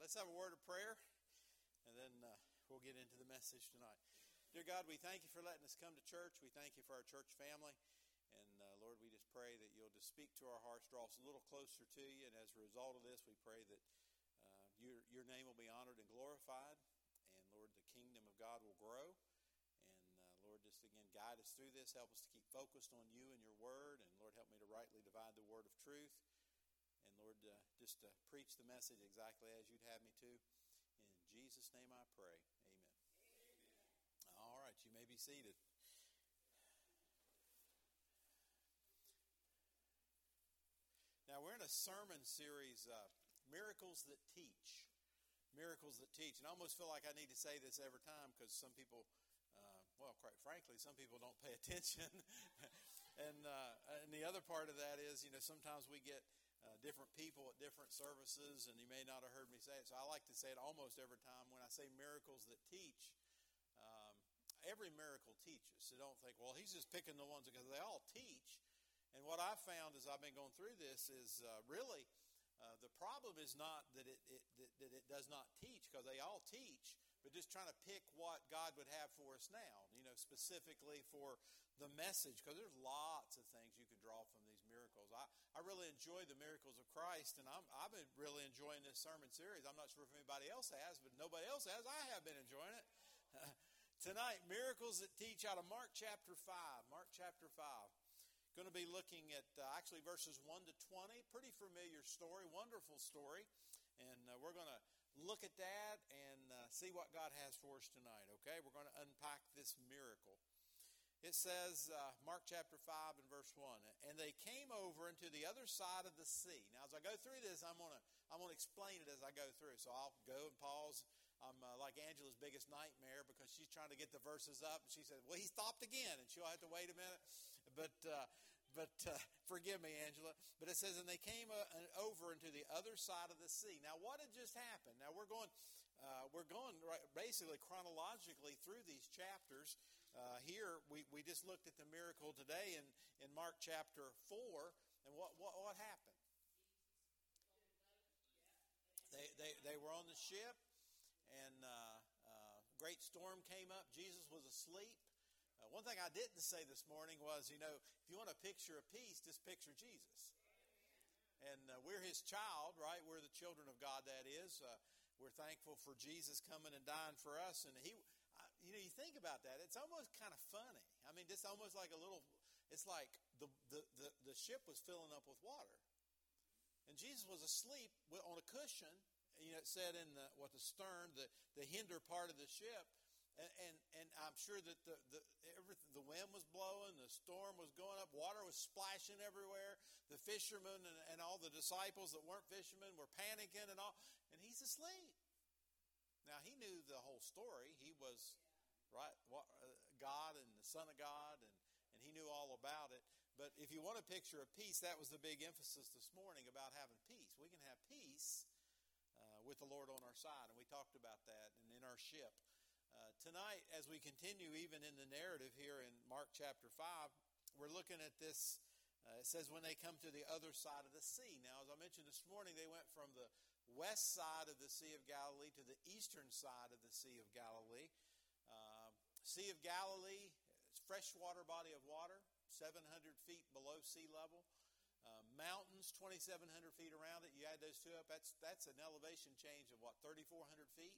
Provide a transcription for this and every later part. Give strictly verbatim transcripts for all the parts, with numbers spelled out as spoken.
Let's have a word of prayer, and then uh, we'll get into the message tonight. Dear God, we thank you for letting us come to church. We thank you for our church family. And uh, Lord, we just pray that you'll just speak to our hearts, draw us a little closer to you. And as a result of this, we pray that uh, your, your name will be honored and glorified. And Lord, the kingdom of God will grow. And uh, Lord, just again, guide us through this. Help us to keep focused on you and your word. And Lord, help me to rightly divide the word of truth. And Lord, uh, just uh, preach the message exactly as you'd have me to. In Jesus' name I pray. Amen. Amen. All right, you may be seated. Now, we're in a sermon series, uh, Miracles That Teach. Miracles That Teach. And I almost feel like I need to say this every time because some people, uh, well, quite frankly, some people don't pay attention. and, uh, and the other part of that is, you know, sometimes we get Uh, different people at different services, and you may not have heard me say it, so I like to say it almost every time when I say miracles that teach. Um, every miracle teaches, so don't think, well, he's just picking the ones, because they all teach. And what I've found as I've been going through this is uh, really uh, the problem is not that it, it that, that it does not teach, because they all teach, but just trying to pick what God would have for us now, you know, specifically for the message, because there's lots of things you can draw from these miracles. I, I really enjoy the miracles of Christ, and I'm, I've been really enjoying this sermon series. I'm not sure if anybody else has, but nobody else has. I have been enjoying it. Tonight, miracles that teach out of Mark chapter five. Mark chapter five. Going to be looking at uh, actually verses one to twenty. Pretty familiar story, wonderful story. And uh, we're going to look at that and uh, see what God has for us tonight, okay? We're going to unpack this miracle. It says, uh, Mark chapter five and verse one, and they came over into the other side of the sea. Now, as I go through this, I'm going to I'm going to explain it as I go through. So I'll go and pause. I'm uh, like Angela's biggest nightmare because she's trying to get the verses up. And she said, well, he stopped again, and she'll have to wait a minute. But uh, but uh, forgive me, Angela. But it says, and they came uh, over into the other side of the sea. Now, what had just happened? Now, we're going, uh, we're going right, basically chronologically through these chapters. Uh, here, we, we just looked at the miracle today in, in Mark chapter four. And what, what, what happened? They, they, they were on the ship. And uh, uh, great storm came up. Jesus was asleep. Uh, one thing I didn't say this morning was, you know, if you want a picture of peace, just picture Jesus. And uh, we're his child, right? We're the children of God, that is. Uh, we're thankful for Jesus coming and dying for us. And he, uh, you know, you think about that. It's almost kind of funny. I mean, it's almost like a little, it's like the, the, the, the ship was filling up with water. And Jesus was asleep on a cushion. You know, it said in the what the stern, the, the hinder part of the ship, and and, and I'm sure that the the everything, the wind was blowing, the storm was going up, water was splashing everywhere. The fishermen and, and all the disciples that weren't fishermen were panicking and all, and he's asleep. Now he knew the whole story. He was right, God and the Son of God, and and he knew all about it. But if you want a picture of peace, that was the big emphasis this morning about having peace. We can have peace Uh, with the Lord on our side, and we talked about that, and in our ship. Uh, tonight, as we continue even in the narrative here in Mark chapter five, we're looking at this. Uh, it says when they come to the other side of the sea. Now, as I mentioned this morning, they went from the west side of the Sea of Galilee to the eastern side of the Sea of Galilee. Uh, sea of Galilee, it's a freshwater body of water, seven hundred feet below sea level. Uh, mountains, twenty-seven hundred feet around it. You add those two up, that's that's an elevation change of what, thirty-four hundred feet?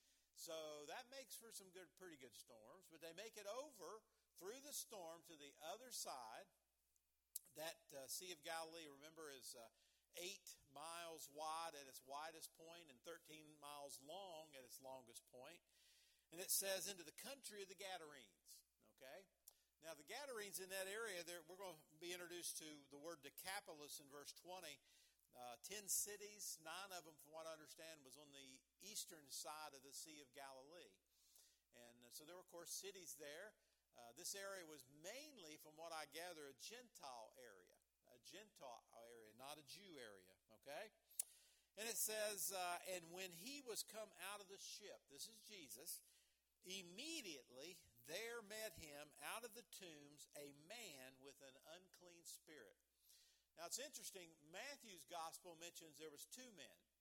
So that makes for some good, pretty good storms. But they make it over through the storm to the other side. That uh, Sea of Galilee, remember, is uh, eight miles wide at its widest point and thirteen miles long at its longest point. And it says into the country of the Gadarenes. Okay? Now, the Gadarenes in that area, we're going to be introduced to the word Decapolis in verse twenty. Uh, ten cities, nine of them, from what I understand, was on the eastern side of the Sea of Galilee. And uh, so there were, of course, cities there. Uh, this area was mainly, from what I gather, a Gentile area. A Gentile area, not a Jew area, okay? And it says, uh, and when he was come out of the ship, this is Jesus, immediately there met him out of the tombs a man with an unclean spirit. Now it's interesting, Matthew's gospel mentions there was two men.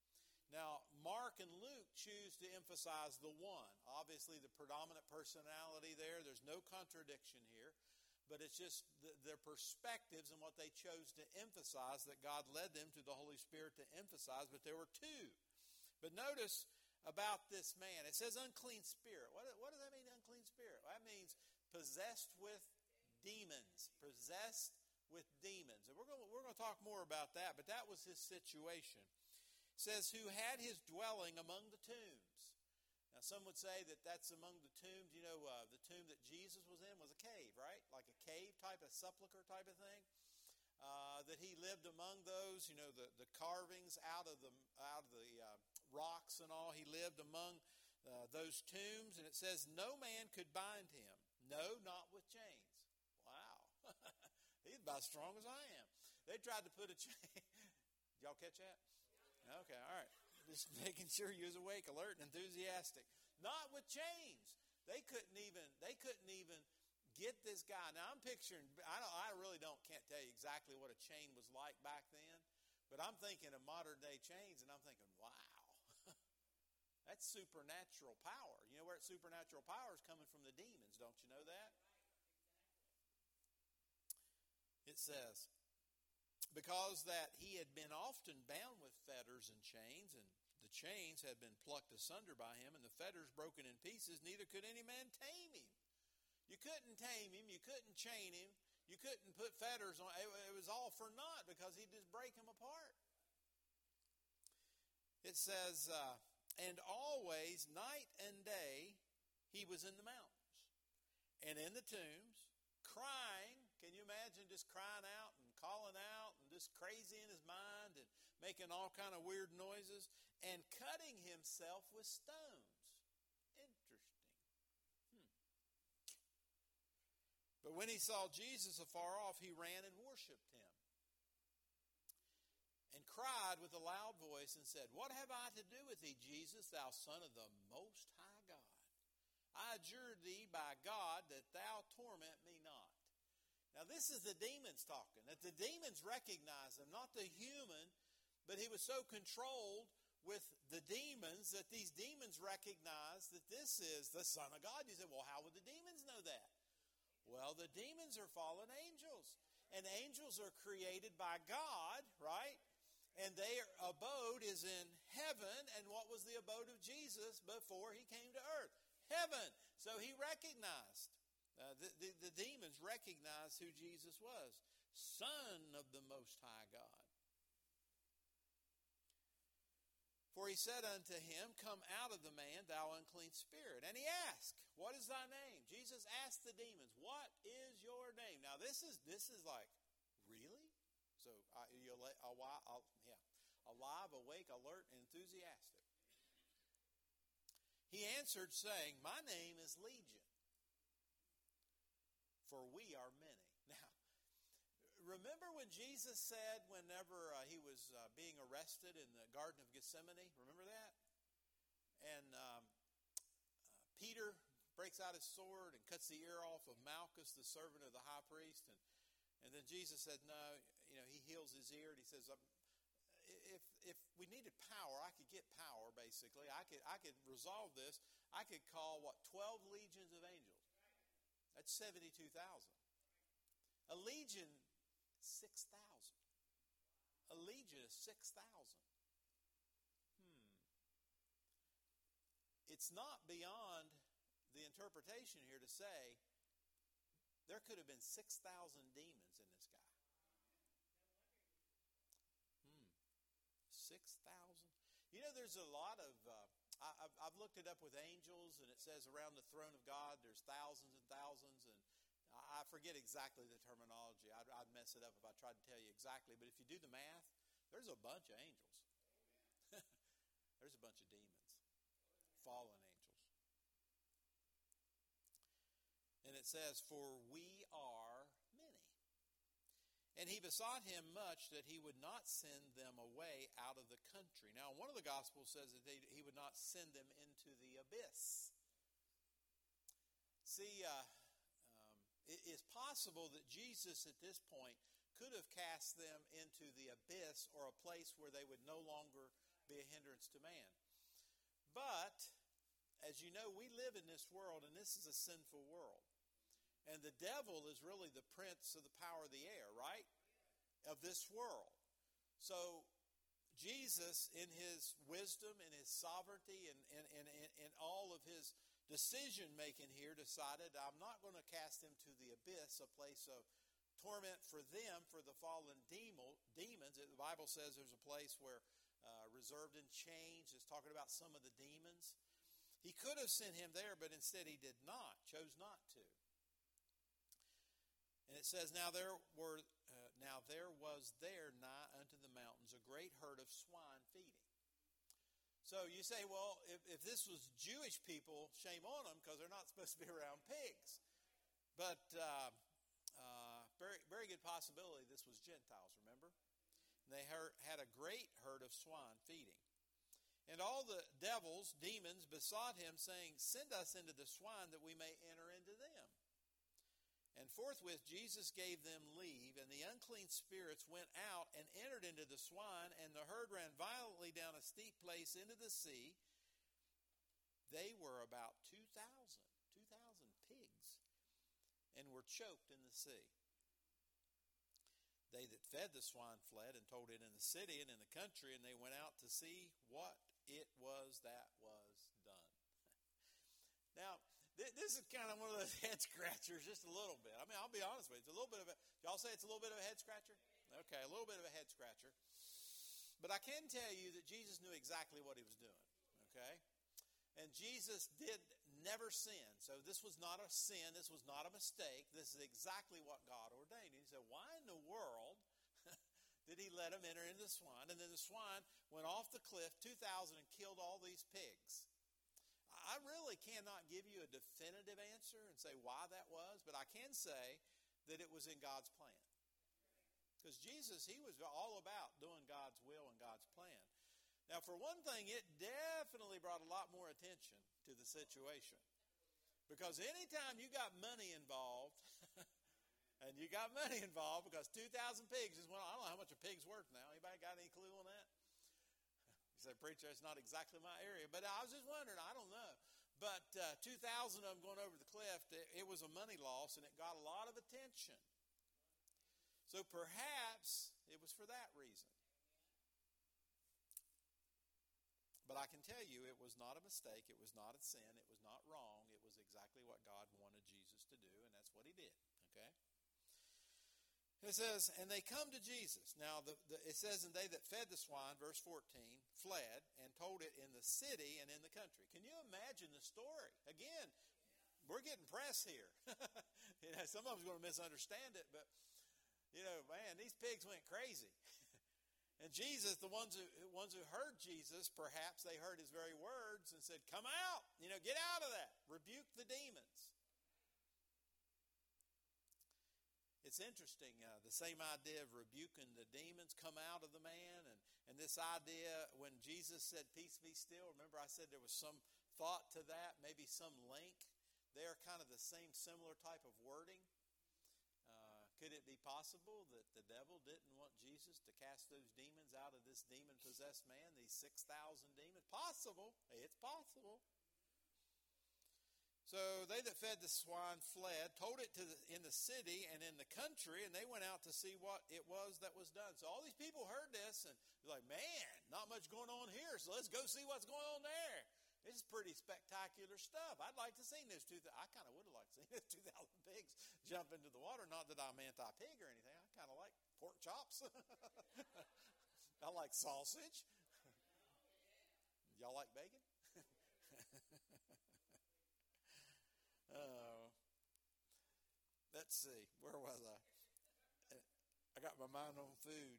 Now, Mark and Luke choose to emphasize the one. Obviously, the predominant personality there. There's no contradiction here. But it's just the, their perspectives and what they chose to emphasize that God led them to the Holy Spirit to emphasize. But there were two. But notice about this man. It says unclean spirit. What, what does that mean, unclean spirit? Well, that means possessed with demons. Possessed with demons. And we're going, we're going to talk more about that. But that was his situation. Says, who had his dwelling among the tombs. Now, some would say that that's among the tombs. You know, uh, the tomb that Jesus was in was a cave, right? Like a cave type, a sepulcher type of thing. Uh, that he lived among those, you know, the, the carvings out of the out of the uh, rocks and all. He lived among uh, those tombs. And it says, no man could bind him. No, not with chains. Wow. He's about as strong as I am. They tried to put a chain. Did y'all catch that? Okay, all right. Just making sure you was awake, alert, and enthusiastic. Not with chains. They couldn't even. They couldn't even get this guy. Now I'm picturing. I don't. I really don't. Can't tell you exactly what a chain was like back then. But I'm thinking of modern day chains, and I'm thinking, wow, that's supernatural power. You know where supernatural power is coming from? The demons. Don't you know that? It says, because that he had been often bound with fetters and chains, and the chains had been plucked asunder by him, and the fetters broken in pieces, neither could any man tame him. You couldn't tame him. You couldn't chain him. You couldn't put fetters on. It, it was all for naught because he'd just break him apart. It says, uh, and always, night and day, he was in the mountains and in the tombs, crying. Can you imagine just crying out and calling out and just crazy in his mind and making all kind of weird noises and cutting himself with stones? Interesting. Hmm. But when he saw Jesus afar off, he ran and worshipped him and cried with a loud voice and said, what have I to do with thee, Jesus, thou Son of the Most High God? I adjure thee by God that thou torment me not. Now, this is the demons talking. That the demons recognize him, not the human, but he was so controlled with the demons that these demons recognize that this is the Son of God. You say, well, how would the demons know that? Well, the demons are fallen angels. And angels are created by God, right? And their abode is in heaven. And what was the abode of Jesus before he came to earth? Heaven. So he recognized. Uh, the, the, the demons recognized who Jesus was. Son of the Most High God. For he said unto him, come out of the man, thou unclean spirit. And he asked, what is thy name? Jesus asked the demons, what is your name? Now this is this is like, really? So uh, you're alive, uh, yeah, alive, awake, alert, and enthusiastic. He answered, saying, my name is Legion, for we are many. Now, remember when Jesus said whenever uh, he was uh, being arrested in the Garden of Gethsemane? Remember that? And um, uh, Peter breaks out his sword and cuts the ear off of Malchus, the servant of the high priest. And, and then Jesus said, no, you know, he heals his ear. And he says, if if we needed power, I could get power, basically. I could, I could resolve this. I could call, what, twelve legions of angels. That's seventy-two thousand. A legion, six thousand. A legion is six thousand. Hmm. It's not beyond the interpretation here to say there could have been six thousand demons in this guy. Hmm. six thousand. You know, there's a lot of... Uh, I've, I've looked it up with angels, and it says around the throne of God there's thousands and thousands, and I forget exactly the terminology. I'd, I'd mess it up if I tried to tell you exactly, but if you do the math, there's a bunch of angels. There's a bunch of demons, fallen angels. And it says, for we are many. And he besought him much that he would not send them away out of the country. Now, one of the Gospels says that they, he would not send them into the abyss. See, uh, um, it is possible that Jesus at this point could have cast them into the abyss, or a place where they would no longer be a hindrance appearance to man. But, as you know, we live in this world, and this is a sinful world. And the devil is really the prince of the power of the air, right? Of this world. So, Jesus, in his wisdom and his sovereignty and, and, and, and all of his decision-making here, decided, I'm not going to cast them to the abyss, a place of torment for them, for the fallen demons. The Bible says there's a place where uh, reserved in chains. It's talking about some of the demons. He could have sent him there, but instead he did not, chose not to. And it says, now there were, uh, now there was there nigh unto the mountains a great herd of swine feeding. So you say, well, if, if this was Jewish people, shame on them, because they're not supposed to be around pigs. But uh, uh, very, very good possibility this was Gentiles, remember? And they heard, had a great herd of swine feeding. And all the devils, demons, besought him, saying, send us into the swine that we may enter into them. And forthwith Jesus gave them leave, and the unclean spirits went out and entered into the swine, and the herd ran violently down a steep place into the sea. They were about two thousand, two thousand pigs, and were choked in the sea. They that fed the swine fled and told it in the city and in the country, and they went out to see what it was that was done. Now, this is kind of one of those head scratchers, just a little bit. I mean, I'll be honest with you. It's a little bit of a, y'all say it's a little bit of a head scratcher? Okay, a little bit of a head scratcher. But I can tell you that Jesus knew exactly what he was doing, okay? And Jesus did never sin. So this was not a sin. This was not a mistake. This is exactly what God ordained. And he said, why in the world did he let him enter into the swine? And then the swine went off the cliff, two thousand, and killed all these pigs. I really cannot give you a definitive answer and say why that was, but I can say that it was in God's plan. Because Jesus, he was all about doing God's will and God's plan. Now, for one thing, it definitely brought a lot more attention to the situation. Because anytime you got money involved, and you got money involved because two thousand pigs is, well, I don't know how much a pig's worth now. Anybody got any clue on that? You say, preacher, it's not exactly my area. But I was just wondering, I don't know. But uh, two thousand of them going over the cliff, it, it was a money loss, and it got a lot of attention. So perhaps it was for that reason. But I can tell you it was not a mistake. It was not a sin. It was not wrong. It was exactly what God wanted Jesus to do, and that's what he did. Okay? It says, and they come to Jesus. Now, the, the, it says, and they that fed the swine, verse fourteen, fled and told it in the city and in the country. Can you imagine the story? Again, we're getting press here. You know, some of them's going to misunderstand it, but, you know, man, these pigs went crazy. And Jesus, the ones who ones who heard Jesus, perhaps they heard his very words and said, come out, you know, get out of that. Rebuke the demons. It's interesting, uh, the same idea of rebuking the demons come out of the man, and, and this idea when Jesus said, peace be still, remember I said there was some thought to that, maybe some link. They're kind of the same similar type of wording. Uh, could it be possible that the devil didn't want Jesus to cast those demons out of this demon-possessed man, these six thousand demons? Possible. It's possible. So they that fed the swine fled, told it to the, in the city and in the country, and they went out to see what it was that was done. So all these people heard this, and they're like, man, not much going on here, so let's go see what's going on there. This is pretty spectacular stuff. I'd like to see those two. Th- I kind of would have liked to see those two thousand pigs jump into the water. Not that I'm anti-pig or anything. I kind of like pork chops. I like sausage. Y'all like bacon? Oh, let's see. Where was I? I got my mind on food.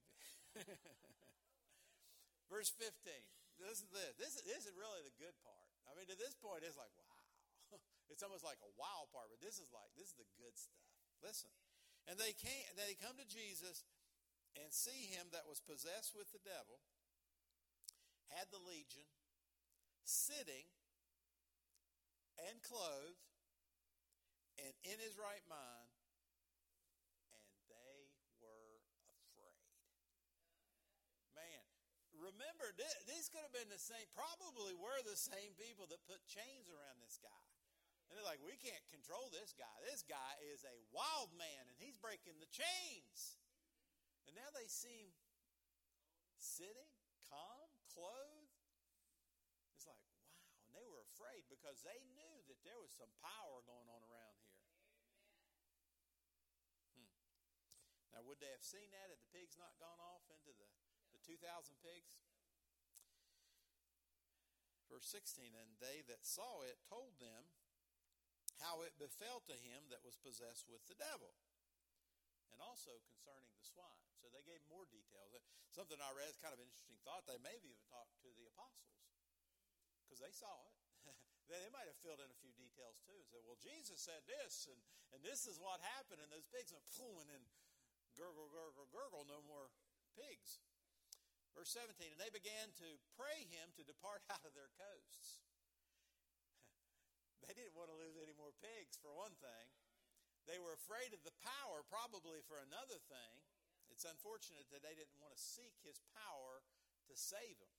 Verse fifteen. This is this. This is, this is really the good part. I mean, to this point, it's like, wow. It's almost like a wow part, but this is like, this is the good stuff. Listen. And they came, they come to Jesus and see him that was possessed with the devil, had the legion, sitting and clothed, and in his right mind, and they were afraid. Man, remember, these could have been the same, probably were the same people that put chains around this guy. And they're like, we can't control this guy. This guy is a wild man, and he's breaking the chains. And now they see him sitting, calm, clothed. It's like, wow. And they were afraid because they knew that there was some power going on around here. Hmm. Now, would they have seen that had the pigs not gone off into the, the two thousand pigs? Verse sixteen, and they that saw it told them how it befell to him that was possessed with the devil, and also concerning the swine. So they gave more details. Something I read is kind of an interesting thought. They maybe even talked to the apostles because they saw it. They might have filled in a few details too and said, well, Jesus said this, and, and this is what happened, and those pigs went boom, and then gurgle, gurgle, gurgle, no more pigs. Verse seventeen, and they began to pray him to depart out of their coasts. They didn't want to lose any more pigs, for one thing. They were afraid of the power, probably for another thing. It's unfortunate that they didn't want to seek his power to save them.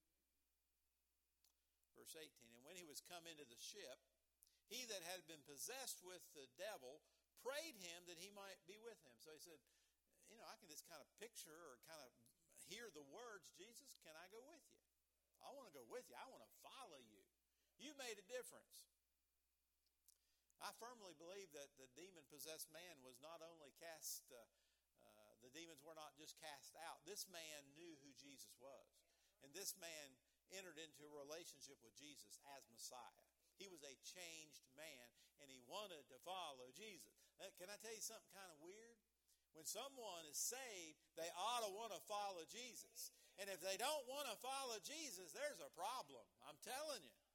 Verse eighteen, and when he was come into the ship, he that had been possessed with the devil prayed him that he might be with him. So he said, you know, I can just kind of picture or kind of hear the words, Jesus, can I go with you? I want to go with you. I want to follow you. You made a difference. I firmly believe that the demon-possessed man was not only cast, uh, uh, the demons were not just cast out. This man knew who Jesus was. And this man entered into a relationship with Jesus as Messiah. He was a changed man, and he wanted to follow Jesus. Uh, can I tell you something kind of weird? When someone is saved, they ought to want to follow Jesus. And if they don't want to follow Jesus, there's a problem. I'm telling you.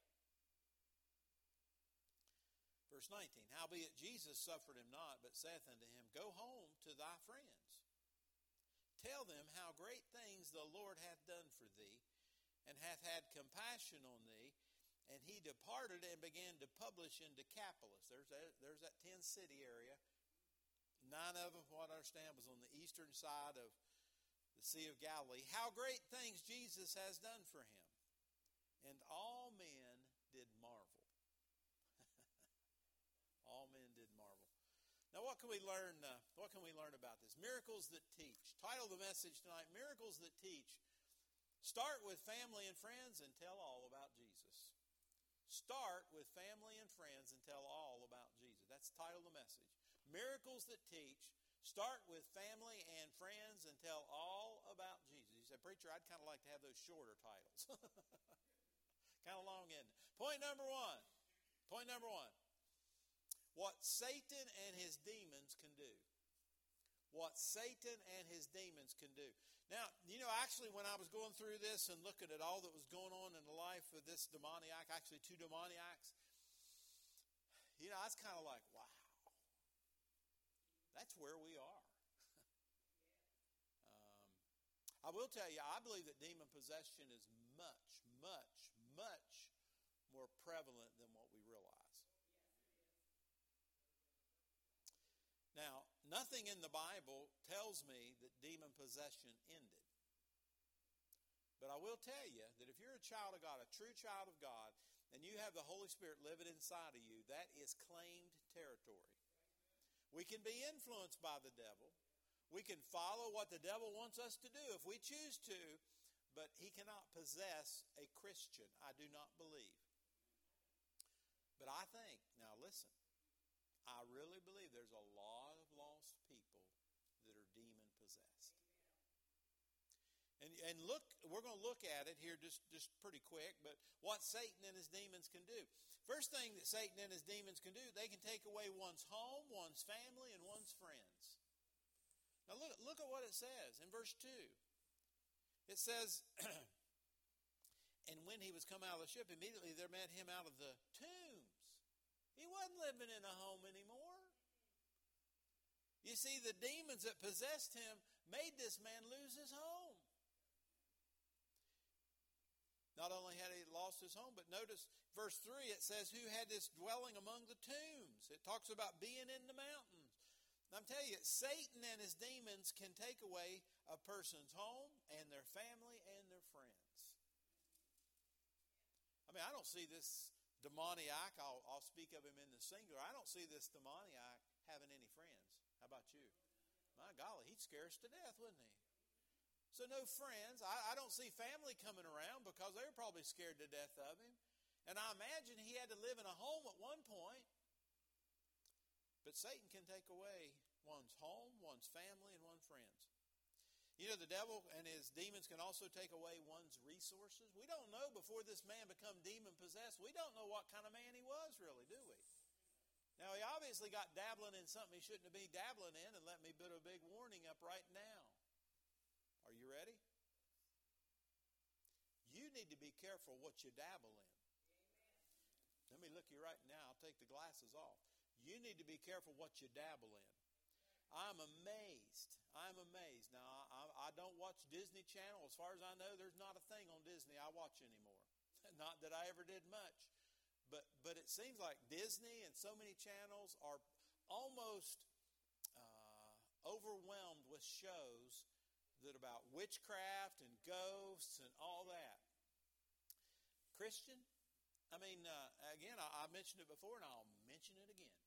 Verse nineteen, howbeit Jesus suffered him not, but saith unto him, go home to thy friends. Tell them how great things the Lord hath done for thee, and hath had compassion on thee. And he departed and began to publish in Decapolis. There's that, there's that ten-city area. Nine of them, from what I understand, was on the eastern side of the Sea of Galilee. How great things Jesus has done for him. And all men did marvel. All men did marvel. Now, what can we learn? Uh, what can we learn about this? Miracles that teach. Title of the message tonight: Miracles that teach. Start with family and friends and tell all about Jesus. Start with family and friends and tell all about Jesus. That's the title of the message. Miracles that teach. Start with family and friends and tell all about Jesus. You said, preacher, I'd kind of like to have those shorter titles. Kind of long, isn't it? Point number one. Point number one. What Satan and his demons can do. What Satan and his demons can do. Now, you know, actually when I was going through this and looking at all that was going on in the life of this demoniac, actually two demoniacs, you know, I was kind of like, wow, that's where we are. um, I will tell you, I believe that demon possession is much, much, much more prevalent than what we realize. Now, nothing in the Bible tells me that demon possession ended. But I will tell you that if you're a child of God, a true child of God, and you have the Holy Spirit living inside of you, that is claimed territory. We can be influenced by the devil. We can follow what the devil wants us to do if we choose to, but he cannot possess a Christian. I do not believe. But I think, now listen, I really believe there's a lot of lost people that are demon-possessed. And and look, we're going to look at it here just, just pretty quick, but what Satan and his demons can do. First thing that Satan and his demons can do, they can take away one's home, one's family, and one's friends. Now look, look at what it says in verse two. It says, and when he was come out of the ship, immediately there met him out of the tombs. He wasn't living in a home anymore. You see, the demons that possessed him made this man lose his home. Not only had he lost his home, but notice verse three, it says, who had this dwelling among the tombs. It talks about being in the mountains. And I'm telling you, Satan and his demons can take away a person's home and their family and their I mean, I don't see this demoniac, I'll, I'll speak of him in the singular, I don't see this demoniac having any friends. How about you? My golly, he'd scare us to death, wouldn't he? So no friends. I, I don't see family coming around because they were probably scared to death of him. And I imagine he had to live in a home at one point. But Satan can take away one's home, one's family, and one's friends. You know, the devil and his demons can also take away one's resources. We don't know before this man become demon-possessed. We don't know what kind of man he was, really, do we? Now, he obviously got dabbling in something he shouldn't be dabbling in, and let me put a big warning up right now. Are you ready? You need to be careful what you dabble in. Amen. Let me look you right now. I'll take the glasses off. You need to be careful what you dabble in. I'm amazed. I'm amazed. Now, I, I don't watch Disney Channel. As far as I know, there's not a thing on Disney I watch anymore. Not that I ever did much. But but it seems like Disney and so many channels are almost uh, overwhelmed with shows that about witchcraft and ghosts and all that. Christian, I mean, uh, again, I, I mentioned it before and I'll mention it again.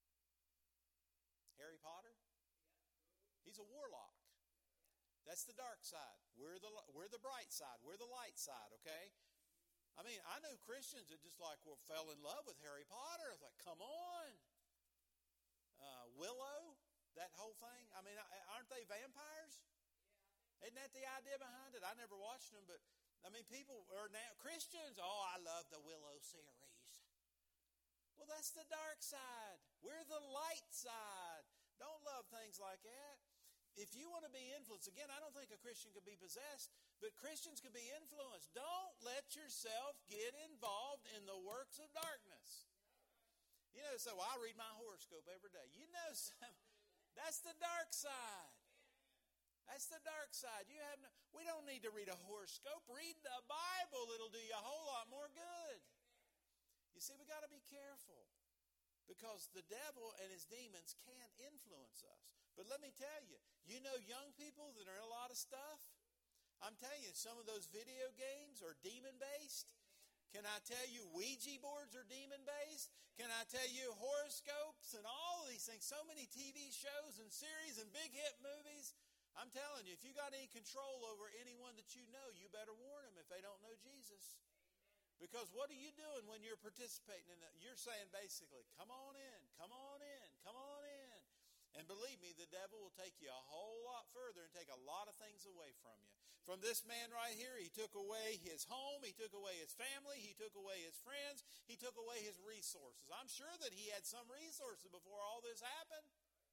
Harry Potter, he's a warlock. That's the dark side. We're the we're the bright side. We're the light side, okay? I mean, I know Christians that just like well, fell in love with Harry Potter. It's like, come on. Uh, Willow, that whole thing. I mean, aren't they vampires? Isn't that the idea behind it? I never watched them, but I mean, people are now Christians. Oh, I love the Willow series. Well, that's the dark side. We're the light side. Don't love things like that. If you want to be influenced, again, I don't think a Christian could be possessed, but Christians can be influenced. Don't let yourself get involved in the works of darkness. You know, so I read my horoscope every day. You know, some, that's the dark side. That's the dark side. You have no, we don't need to read a horoscope. Read the Bible. It'll do you a whole lot more good. You see, we got to be careful because the devil and his demons can influence us. But let me tell you, you know young people that are in a lot of stuff? I'm telling you, some of those video games are demon-based. Can I tell you Ouija boards are demon-based? Can I tell you horoscopes and all of these things? So many T V shows and series and big hit movies. I'm telling you, if you got any control over anyone that you know, you better warn them if they don't know Jesus. Because what are you doing when you're participating in it? You're saying basically, come on in, come on in, come on in. And believe me, the devil will take you a whole lot further and take a lot of things away from you. From this man right here, he took away his home, he took away his family, he took away his friends, he took away his resources. I'm sure that he had some resources before all this happened.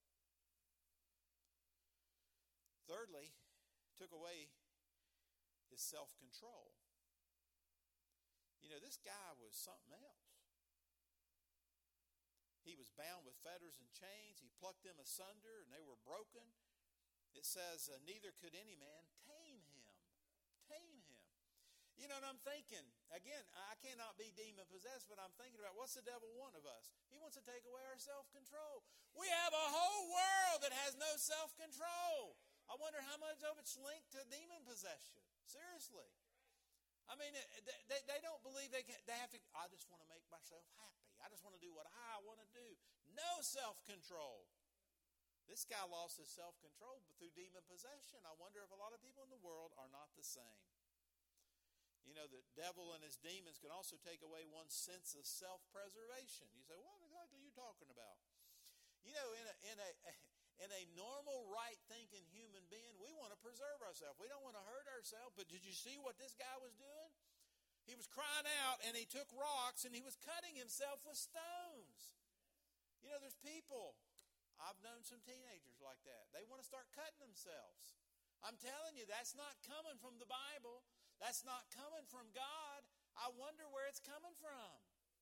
Thirdly, took away his self-control. You know, this guy was something else. He was bound with fetters and chains. He plucked them asunder, and they were broken. It says, uh, neither could any man tame him. Tame him. You know, and I'm thinking, again, I cannot be demon-possessed, but I'm thinking about what's the devil want of us? He wants to take away our self-control. We have a whole world that has no self-control. I wonder how much of it's linked to demon possession. Seriously. I mean, they, they don't believe they can, they have to, I just want to make myself happy. I just want to do what I want to do. No self-control. This guy lost his self-control through demon possession. I wonder if a lot of people in the world are not the same. You know, the devil and his demons can also take away one's sense of self-preservation. You say, what exactly are you talking about? You know, in a, in a, in a normal, right-thinking human being, we want to preserve ourselves. We don't want to hurt ourselves. But did you see what this guy was doing? He was crying out, and he took rocks, and he was cutting himself with stones. You know, there's people. I've known some teenagers like that. They want to start cutting themselves. I'm telling you, that's not coming from the Bible. That's not coming from God. I wonder where it's coming from.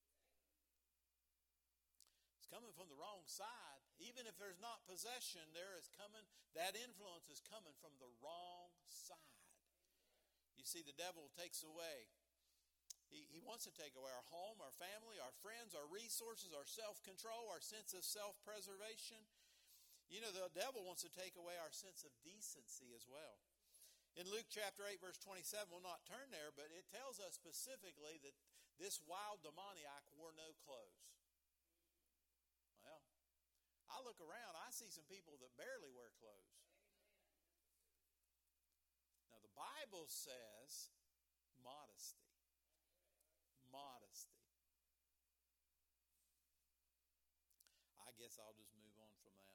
It's coming from the wrong side. Even if there's not possession, there is coming, that influence is coming from the wrong side. You see, the devil takes away. He, he wants to take away our home, our family, our friends, our resources, our self-control, our sense of self-preservation. You know, the devil wants to take away our sense of decency as well. In Luke chapter eight, verse twenty-seven, we'll not turn there, but it tells us specifically that, This wild demoniac wore no clothes. Well, I look around, I see some people that barely wear clothes. Now, the Bible says modesty. Modesty. I guess I'll just move on from that.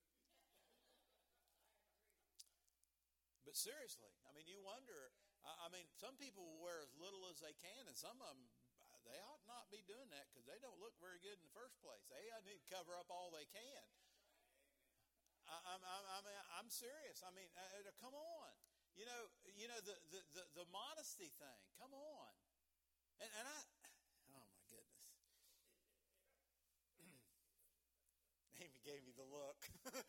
But seriously, I mean, you wonder, I mean, some people wear as little as they can, and some of them, they ought not be doing that because they don't look very good in the first place. They need to cover up all they can. I, I'm, I'm, I'm serious. I mean, uh, come on. You know, you know the, the, the, the modesty thing. Come on. And, and I, oh my goodness. Amy gave me the look.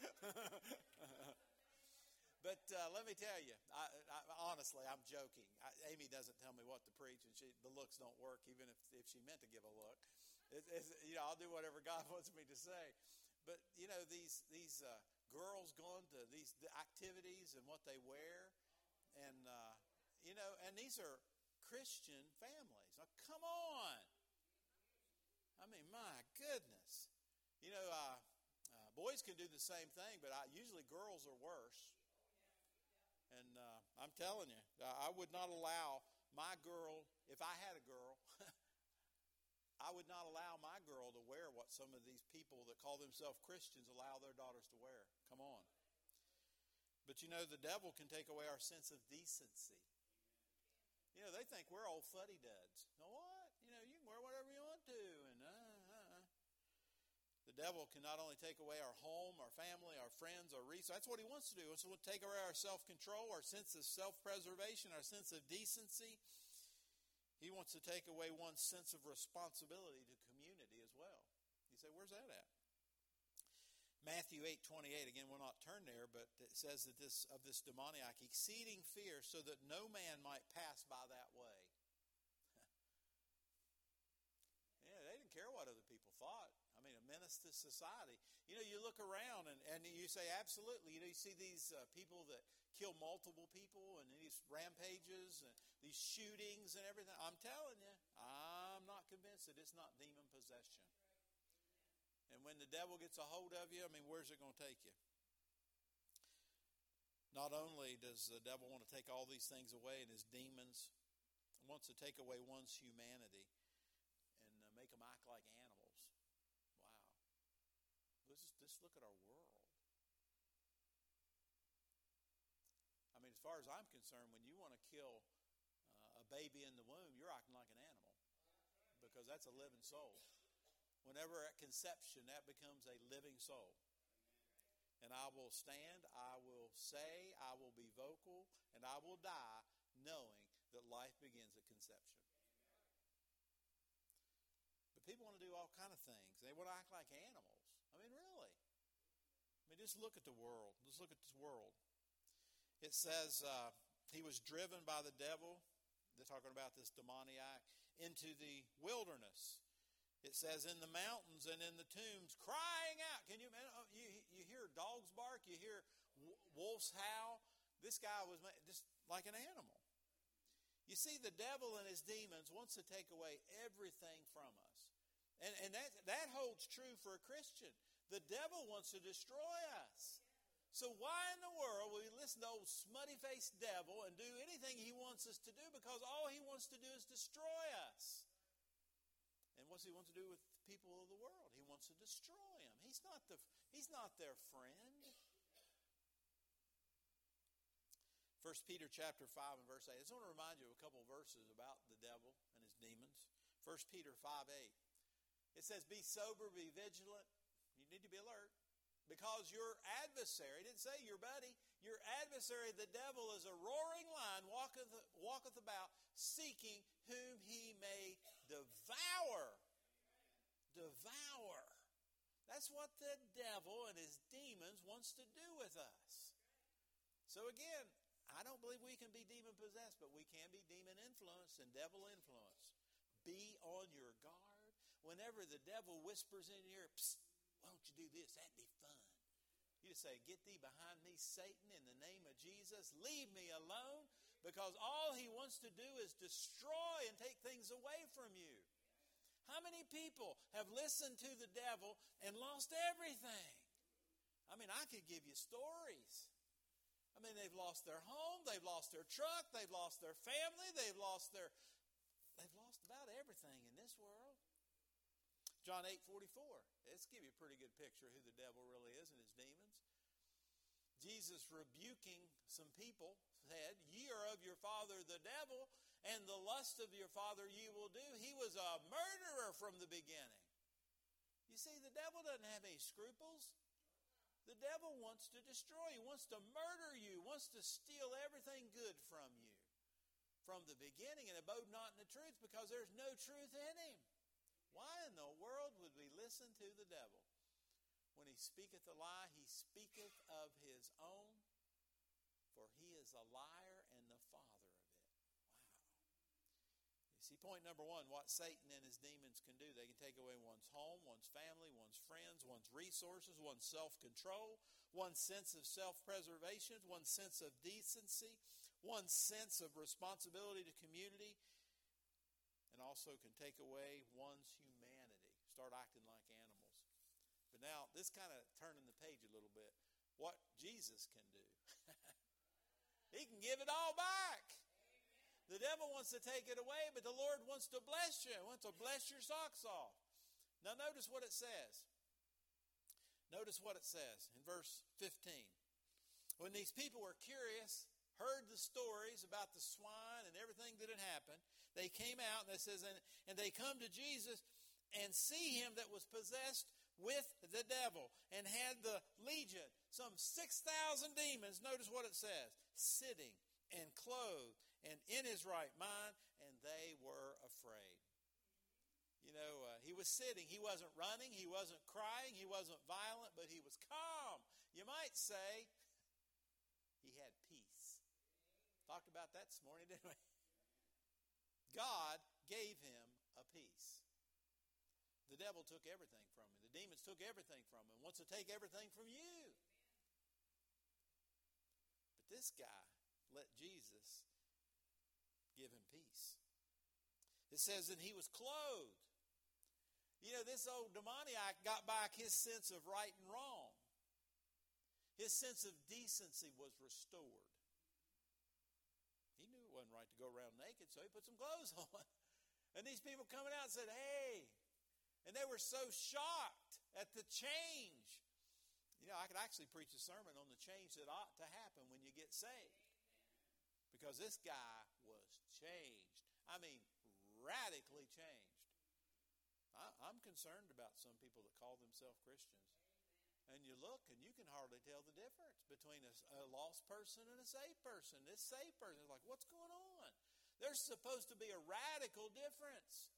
But uh, let me tell you, I, I, honestly, I'm joking. I, Amy doesn't tell me what to preach, and she, the looks don't work, even if, if she meant to give a look. It, it's, you know, I'll do whatever God wants me to say. But you know, these these uh, girls going to these the activities and what they wear, and uh, you know, and these are Christian families. Now, come on. I mean, my goodness. You know, uh, uh, boys can do the same thing, but I, usually girls are worse. And uh, I'm telling you, I would not allow my girl, if I had a girl, I would not allow my girl to wear what some of these people that call themselves Christians allow their daughters to wear. Come on. But you know, the devil can take away our sense of decency. You know, they think we're old fuddy-duds. Know what? You know, you can wear whatever you want to. And uh, uh, The devil can not only take away our home, our family, our friends, our resources. That's what he wants to do. He wants to take away our self-control, our sense of self-preservation, our sense of decency. He wants to take away one's sense of responsibility to community as well. You say, where's that at? Matthew eight twenty-eight, again, we'll not turn there, but it says that this of this demoniac, exceeding fear, so that no man might pass by that way. Yeah, they didn't care what other people thought. I mean, a menace to society. You know, you look around and, and you say, absolutely. You know, you see these uh, people that kill multiple people and these rampages and these shootings and everything. I'm telling you, I'm not convinced that it's not demon possession. And when the devil gets a hold of you, I mean, where's it going to take you? Not only does the devil want to take all these things away and his demons, he wants to take away one's humanity and uh, make them act like animals. Let's just look at our world. I mean, as far as I'm concerned, when you want to kill uh, a baby in the womb, you're acting like an animal because that's a living soul. Whenever at conception, that becomes a living soul. And I will stand, I will say, I will be vocal, and I will die knowing that life begins at conception. But people want to do all kind of things. They want to act like animals. I mean, really. I mean, just look at the world. Just look at this world. It says uh, he was driven by the devil. They're talking about this demoniac into the wilderness. It says in the mountains and in the tombs, crying out. Can you you you hear dogs bark? You hear wolves howl? This guy was just like an animal. You see, the devil and his demons wants to take away everything from us. And, and that, that holds true for a Christian. The devil wants to destroy us. So why in the world will we listen to old smutty-faced devil and do anything he wants us to do? Because all he wants to do is destroy us. And what's he want to do with the people of the world? He wants to destroy them. He's not the, he's not their friend. First Peter chapter five and verse eight. I just want to remind you of a couple of verses about the devil and his demons. First Peter five eight. It says, be sober, be vigilant. You need to be alert. Because your adversary, it didn't say your buddy, your adversary, the devil, is a roaring lion, walketh, walketh about, seeking whom he may devour. Devour. That's what the devil and his demons wants to do with us. So again, I don't believe we can be demon possessed, but we can be demon influenced and devil influenced. Be on your guard. Whenever the devil whispers in your ear, psst, why don't you do this? That'd be fun. You just say, get thee behind me, Satan, in the name of Jesus. Leave me alone, because all he wants to do is destroy and take things things away from you. How many people have listened to the devil and lost everything? I mean, I could give you stories. I mean, they've lost their home, they've lost their truck, they've lost their family, they've lost their, they've lost about everything in this world. John eight forty-four. Let's give you a pretty good picture of who the devil really is and his demons. Jesus rebuking some people said, "Ye are of your father the devil, and the lust of your father ye will do." He was a murderer from the beginning. You see, the devil doesn't have any scruples. The devil wants to destroy you, wants to murder you, wants to steal everything good from you. From the beginning, and abode not in the truth, because there's no truth in him. Why in the world would we listen to the devil? When he speaketh a lie, he speaketh of his own, for he is a liar and the father of it. Wow. You see, point number one, what Satan and his demons can do. They can take away one's home, one's family, one's friends, one's resources, one's self-control, one's sense of self-preservation, one's sense of decency, one's sense of responsibility to community, and also can take away one's humanity. Start acting like animals. But now, this kind of turning the page a little bit. What Jesus can do. He can give it all back. The devil wants to take it away, but the Lord wants to bless you. He wants to bless your socks off. Now notice what it says. Notice what it says in verse fifteen. When these people were curious, heard the stories about the swine and everything that had happened, they came out, and it says, and, and they come to Jesus and see him that was possessed with the devil and had the legion, some six thousand demons. Notice what it says. Sitting and clothed and in his right mind, and they were afraid. You know, uh, he was sitting. He wasn't running. He wasn't crying. He wasn't violent, but he was calm. You might say he had peace. Talked about that this morning, didn't we? God gave him a peace. The devil took everything from him. The demons took everything from him. Wants to take everything from you. But this guy let Jesus give him peace. It says that he was clothed. You know, this old demoniac got back his sense of right and wrong. His sense of decency was restored. He knew it wasn't right to go around naked, so he put some clothes on. And these people coming out said, "Hey." And they were so shocked at the change. You know, I could actually preach a sermon on the change that ought to happen when you get saved. Because this guy was changed. I mean, radically changed. I, I'm concerned about some people that call themselves Christians. And you look and you can hardly tell the difference between a, a lost person and a saved person. This saved person is like, what's going on? There's supposed to be a radical difference.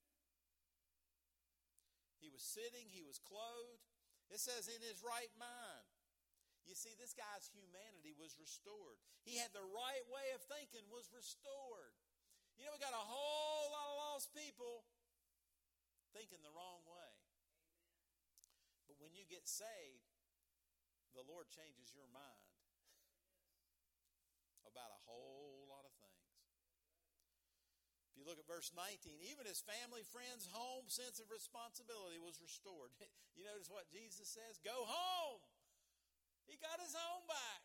He was sitting, he was clothed. It says in his right mind. You see, this guy's humanity was restored. He had the right way of thinking was restored. You know, we got a whole lot of lost people thinking the wrong way. But when you get saved, the Lord changes your mind about a whole lot of things. If you look at verse nineteen, even his family, friends, home, sense of responsibility was restored. You notice what Jesus says? Go home. He got his home back.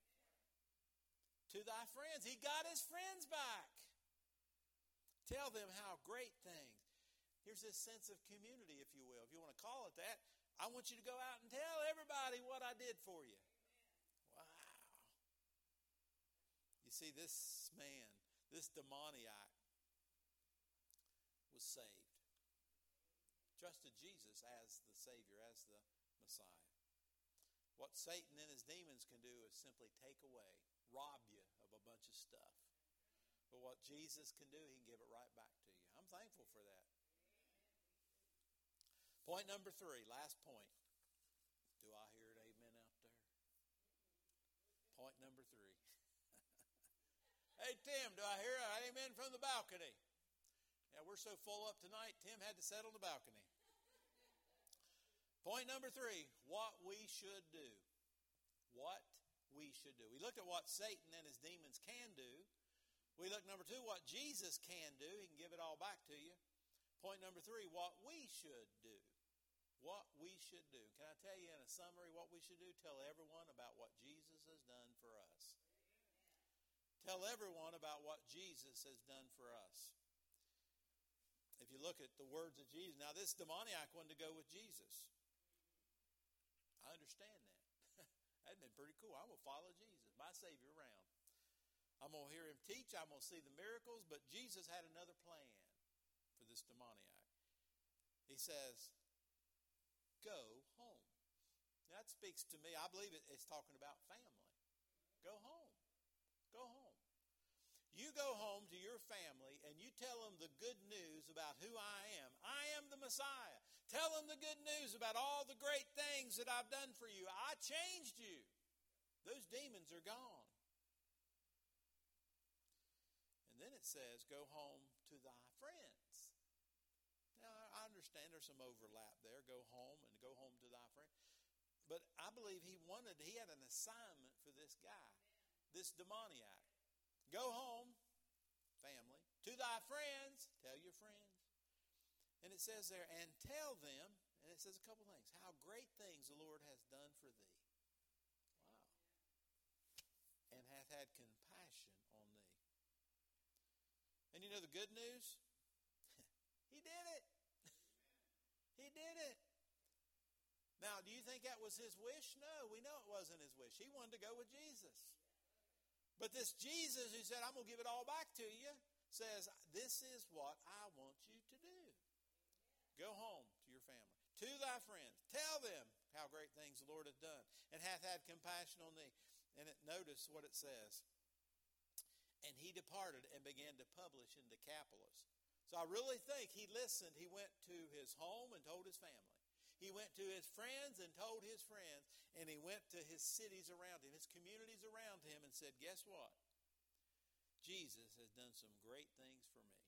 To thy friends. He got his friends back. Tell them how great things. Here's this sense of community, if you will. If you want to call it that. I want you to go out and tell everybody what I did for you. Wow. You see, this man, this demoniac, was saved. Trusted Jesus as the Savior, as the Messiah. What Satan and his demons can do is simply take away, rob you of a bunch of stuff. But what Jesus can do, he can give it right back to you. I'm thankful for that. Point number three, last point. Do I hear an amen out there? Point number three. Hey, Tim, do I hear an amen from the balcony? Yeah, we're so full up tonight, Tim had to sit on the balcony. Point number three, what we should do. What we should do. We looked at what Satan and his demons can do. We look, number two, what Jesus can do. He can give it all back. Point number three, what we should do. What we should do. Can I tell you in a summary what we should do? Tell everyone about what Jesus has done for us. Tell everyone about what Jesus has done for us. If you look at the words of Jesus, now this demoniac wanted to go with Jesus. I understand that. That'd been pretty cool. I'm going to follow Jesus, my Savior, around. I'm going to hear him teach. I'm going to see the miracles. But Jesus had another plan for this demoniac. He says, go home. That speaks to me. I believe it, it's talking about family. Go home. Go home. You go home to your family and you tell them the good news about who I am. I am the Messiah. Tell them the good news about all the great things that I've done for you. I changed you. Those demons are gone. And then it says, go home to thy friends. Now, I understand there's some overlap there. Go home and go home to thy friends. But I believe he wanted, he had an assignment for this guy, this demoniac. Go home, family, to thy friends, tell your friends. And it says there, and tell them, and it says a couple things, how great things the Lord has done for thee. Wow. And hath had compassion on thee. And you know the good news? He did it. He did it. Now, do you think that was his wish? No, we know it wasn't his wish. He wanted to go with Jesus. But this Jesus who said, I'm going to give it all back to you, says, this is what I want you to do. Go home to your family, to thy friends. Tell them how great things the Lord hath done, and hath had compassion on thee. And it, notice what it says. And he departed and began to publish in Decapolis. So I really think he listened. He went to his home and told his family. He went to his friends and told his friends. And he went to his cities around him, his communities around him, and said, guess what? Jesus has done some great things for me.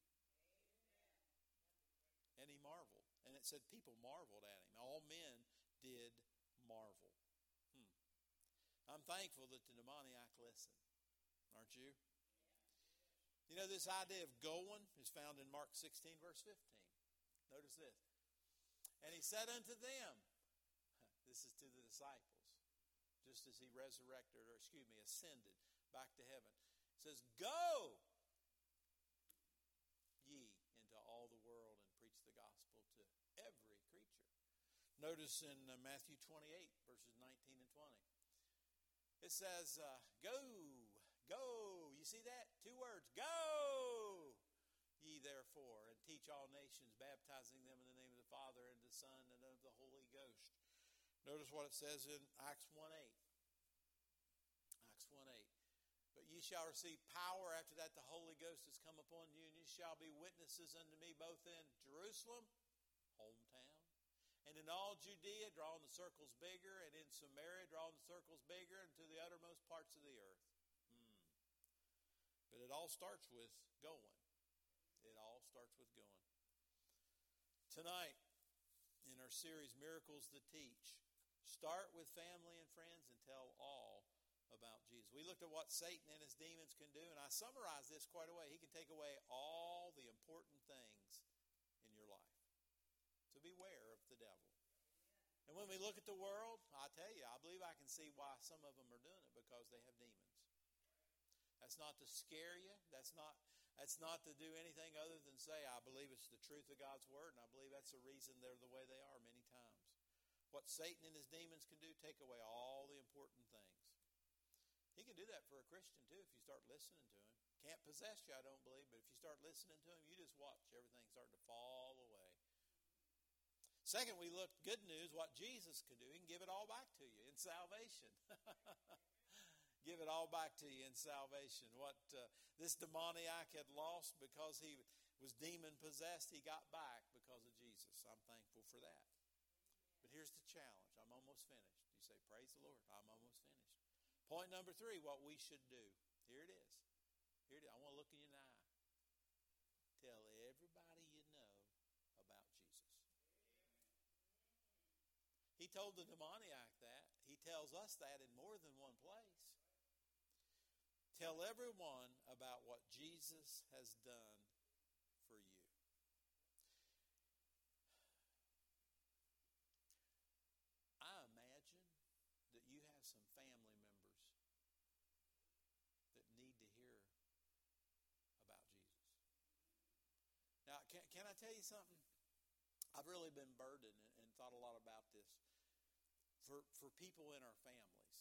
And he marveled. And it said people marveled at him. All men did marvel. Hmm. I'm thankful that the demoniac listened. Aren't you? You know, this idea of going is found in Mark sixteen, verse fifteen. Notice this. And he said unto them, this is to the disciples, just as he resurrected, or excuse me, ascended back to heaven. It says, go ye into all the world and preach the gospel to every creature. Notice in uh, Matthew twenty-eight, verses nineteen and twenty. It says, uh, go, go. You see that? Two words. Go ye therefore and teach all nations, baptizing them in the name of the Father and the Son and of the Holy Ghost. Notice what it says in Acts one eight. Acts one eight. But ye shall receive power after that the Holy Ghost has come upon you, and ye shall be witnesses unto me both in Jerusalem, hometown, and in all Judea, drawing the circles bigger, and in Samaria, drawing the circles bigger, and to the uttermost parts of the earth. Hmm. But it all starts with going. It all starts with going. Tonight, in our series, Miracles That Teach, start with family and friends and tell all about Jesus. We looked at what Satan and his demons can do, and I summarized this quite a way. He can take away all the important things in your life. So beware of the devil. And when we look at the world, I tell you, I believe I can see why some of them are doing it, because they have demons. That's not to scare you. That's not that's not to do anything other than say, I believe it's the truth of God's word, and I believe that's the reason they're the way they are many times. What Satan and his demons can do, take away all the important things. He can do that for a Christian too if you start listening to him. Can't possess you, I don't believe, but if you start listening to him, you just watch everything start to fall away. Second, we looked, good news, what Jesus can do. He can give it all back to you in salvation. Give it all back to you in salvation. What uh, this demoniac had lost because he was demon-possessed, he got back because of Jesus. I'm thankful for that. But here's the challenge. I'm almost finished. You say, praise the Lord. I'm almost finished. Point number three, what we should do. Here it is. Here it is. I want to look in your eye. Tell everybody you know about Jesus. He told the demoniac that. He tells us that in more than one place. Tell everyone about what Jesus has done for you. have some family members that need to hear about Jesus. Now, can, can I tell you something? I've really been burdened and, and thought a lot about this for for people in our families.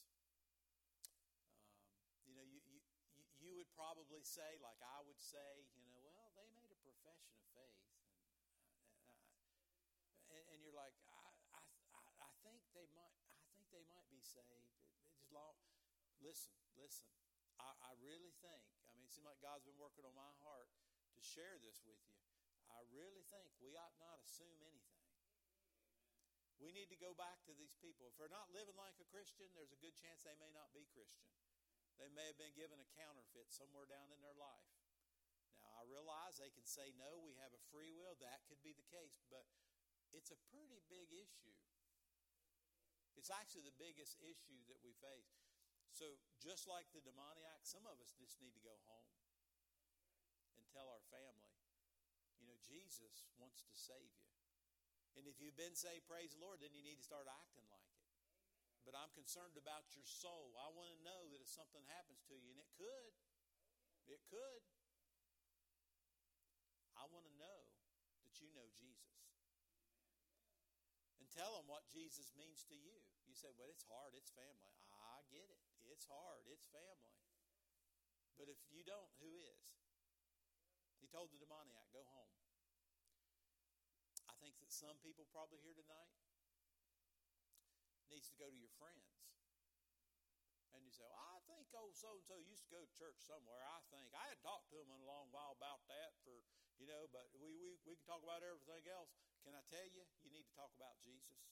Um, you know, you, you you would probably say, like I would say, you know, well, they made a profession of faith, and and, and you're like, I, I I think they might I think they might be saved. It, it just long. Listen, listen. I, I really think. I mean, it seems like God's been working on my heart to share this with you. I really think we ought not assume anything. We need to go back to these people. If they're not living like a Christian, there's a good chance they may not be Christian. They may have been given a counterfeit somewhere down in their life. Now, I realize they can say no, we have a free will. That could be the case, but it's a pretty big issue. It's actually the biggest issue that we face. So just like the demoniac, some of us just need to go home and tell our family, you know, Jesus wants to save you. And if you've been saved, praise the Lord, then you need to start acting like it. But I'm concerned about your soul. I want to know that if something happens to you, and it could, it could, I want to know that you know Jesus. And tell them what Jesus means to you. You say, well, it's hard, it's family. I get it. It's hard, it's family. But if you don't, who is? He told the demoniac, go home. I think that some people probably here tonight needs to go to your friends. And you say, well, I think old so-and-so used to go to church somewhere, I think. I had talked to him a long while about that for, you know, but we, we, we can talk about everything else. Can I tell you, you need to talk about Jesus?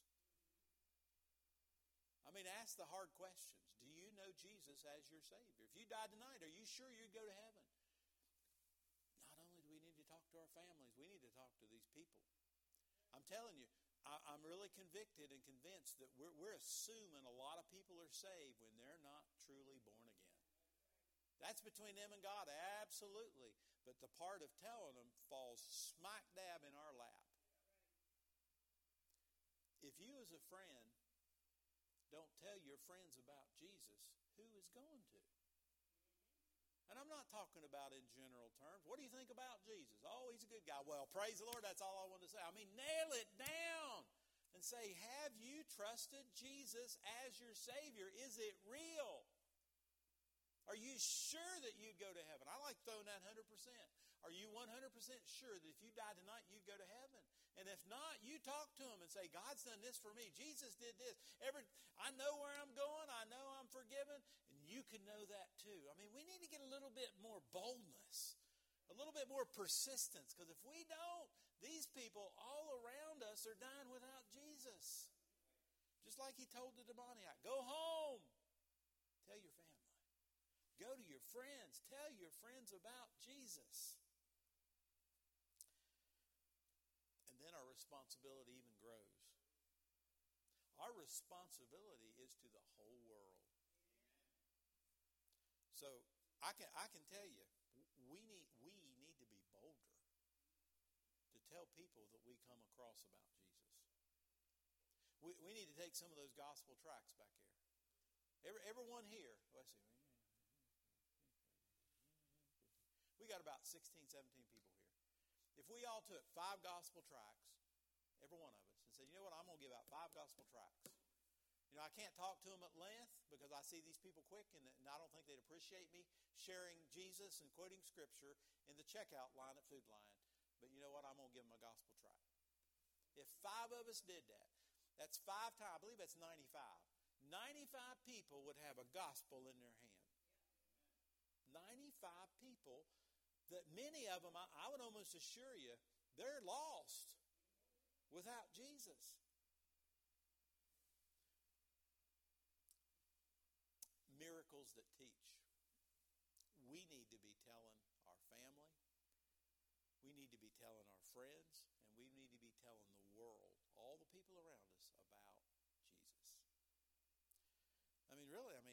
I mean, ask the hard questions. Do you know Jesus as your Savior? If you died tonight, are you sure you'd go to heaven? Not only do we need to talk to our families, we need to talk to these people. I'm telling you, I, I'm really convicted and convinced that we're, we're assuming a lot of people are saved when they're not truly born again. That's between them and God, absolutely. But the part of telling them falls smack dab in our lap. If you as a friend don't tell your friends about Jesus, who is going to? And I'm not talking about in general terms. What do you think about Jesus? Oh, he's a good guy. Well, praise the Lord, that's all I want to say. I mean, nail it down and say, have you trusted Jesus as your Savior? Is it real? Are you sure that you'd go to heaven? I like throwing that one hundred percent. Are you one hundred percent sure that if you died tonight, you'd go to heaven? And if not, you talk to him and say, God's done this for me. Jesus did this. Every, I know where I'm going. I know I'm forgiven. And you can know that too. I mean, we need to get a little bit more boldness, a little bit more persistence. Because if we don't, these people all around us are dying without Jesus. Just like he told the demoniac, go home. Tell your family. Go to your friends. Tell your friends about Jesus. And then our responsibility even grows. Our responsibility is to the whole world. So I can I can tell you, we need we need to be bolder to tell people that we come across about Jesus. We we need to take some of those gospel tracts back here. Every everyone here, let's see. We got about sixteen, seventeen people here. If we all took five gospel tracts, every one of us, and said, you know what, I'm going to give out five gospel tracts. You know, I can't talk to them at length because I see these people quick, and, and I don't think they'd appreciate me sharing Jesus and quoting Scripture in the checkout line at Food Lion. But you know what, I'm going to give them a gospel tract. If five of us did that, that's five times, I believe that's ninety-five. ninety-five people would have a gospel in their hand. ninety-five people that many of them, I, I would almost assure you, they're lost without Jesus. Miracles that teach. We need to be telling our family, we need to be telling our friends, and we need to be telling the world, all the people around us, about Jesus. I mean, really, I mean,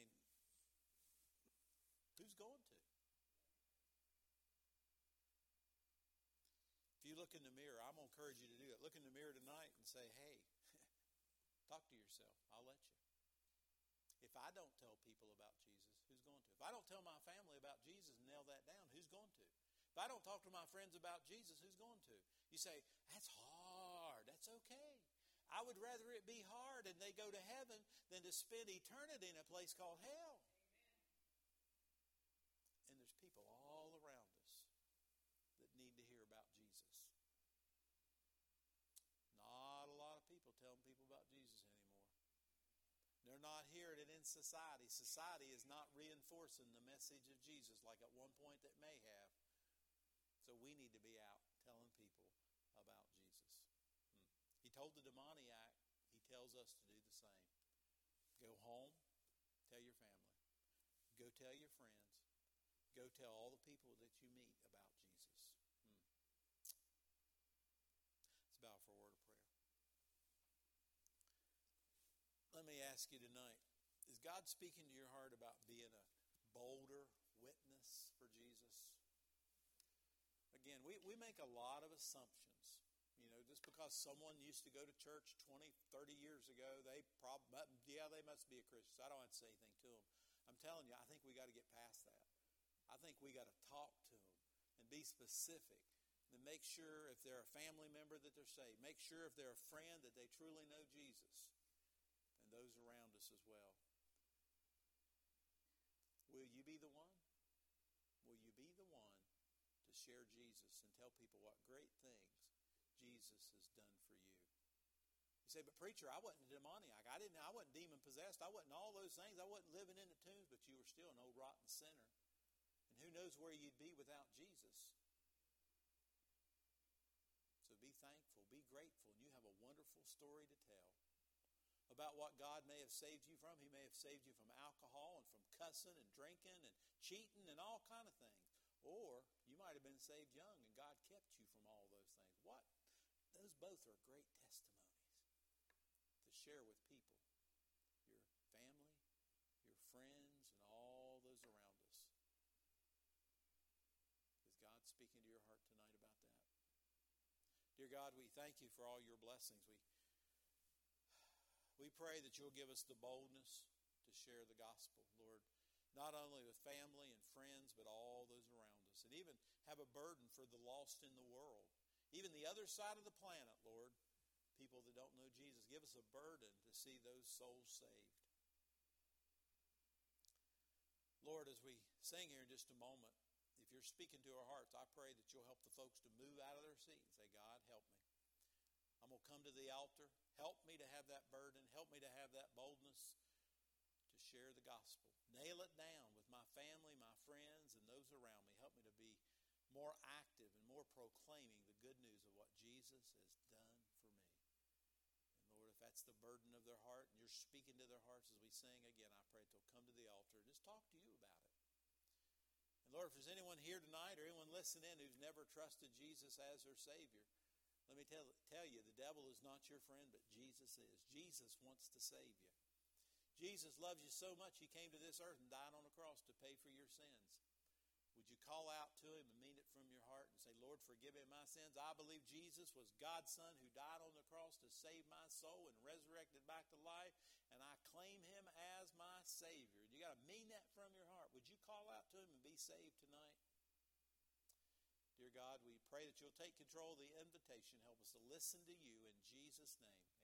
who's going to? If you look in the mirror, I'm going to encourage you to do it. Look in the mirror tonight and say, hey, talk to yourself. I'll let you. If I don't tell people about Jesus, who's going to? If I don't tell my family about Jesus and nail that down, who's going to? If I don't talk to my friends about Jesus, who's going to? You say, that's hard. That's okay. I would rather it be hard and they go to heaven than to spend eternity in a place called hell. And there's people all around us that need to hear about Jesus. Not a lot of people telling people about Jesus anymore. They're not hearing it in society. Society is not reinforcing the message of Jesus like at one point that may have. So we need to be out telling people about Jesus. Hmm. He told the demoniac, he tells us to do the same. Go home, tell your family. Go tell your friends. Go tell all the people that you meet about Jesus. Hmm. Let's bow for a word of prayer. Let me ask you tonight, is God speaking to your heart about being a bolder witness for Jesus? Again, we, we make a lot of assumptions. You know, just because someone used to go to church twenty, thirty years ago, they probably, yeah, they must be a Christian. So I don't have to say anything to them. I'm telling you, I think we got to get past that. I think we got to talk to them and be specific. And make sure if they're a family member that they're saved. Make sure if they're a friend that they truly know Jesus. And those around us as well. Will you be the one? Will you be the one to share Jesus and tell people what great things Jesus has done for you? You say, but preacher, I wasn't a demoniac. I didn't. I wasn't demon possessed. I wasn't all those things. I wasn't living in the tombs, but you were still an old rotten sinner. And who knows where you'd be without Jesus? So be thankful, be grateful, and you have a wonderful story to tell about what God may have saved you from. He may have saved you from alcohol and from cussing and drinking and cheating and all kind of things. Or you might have been saved young and God kept you from all those things. What? Those both are great testimonies to share with people, your family, your friends, and all those around us. Is God speaking to your heart tonight about that? Dear God, we thank you for all your blessings. We We pray that you'll give us the boldness to share the gospel, Lord, not only with family and friends, but all those around us, and even have a burden for the lost in the world, even the other side of the planet, Lord, people that don't know Jesus. Give us a burden to see those souls saved. Lord, as we sing here in just a moment, if you're speaking to our hearts, I pray that you'll help the folks to move out of their seat and say, God, help me. I'm going to come to the altar. Help me to have that burden. Help me to have that boldness to share the gospel. Nail it down with my family, my friends, and those around me. Help me to be more active and more proclaiming the good news of what Jesus has done for me. And Lord, if that's the burden of their heart and you're speaking to their hearts as we sing again, I pray that they'll come to the altar and just talk to you about it. And Lord, if there's anyone here tonight or anyone listening in who's never trusted Jesus as their Savior, let me tell, tell you, the devil is not your friend, but Jesus is. Jesus wants to save you. Jesus loves you so much, he came to this earth and died on the cross to pay for your sins. Would you call out to him and mean it from your heart and say, Lord, forgive me my sins. I believe Jesus was God's Son who died on the cross to save my soul and resurrected back to life, and I claim him as my Savior. You got to mean that from your heart. Would you call out to him and be saved tonight? Dear God, we pray that you'll take control of the invitation. Help us to listen to you in Jesus' name.